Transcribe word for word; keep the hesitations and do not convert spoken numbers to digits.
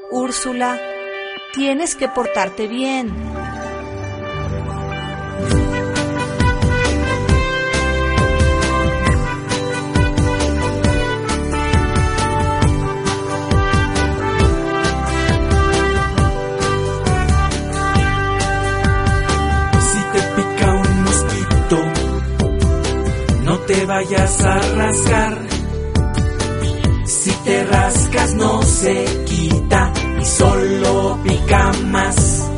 Úrsula, tienes que portarte bien. Si te pica un mosquito, no te vayas a rascar. Si te rascas no se quita y solo pica más.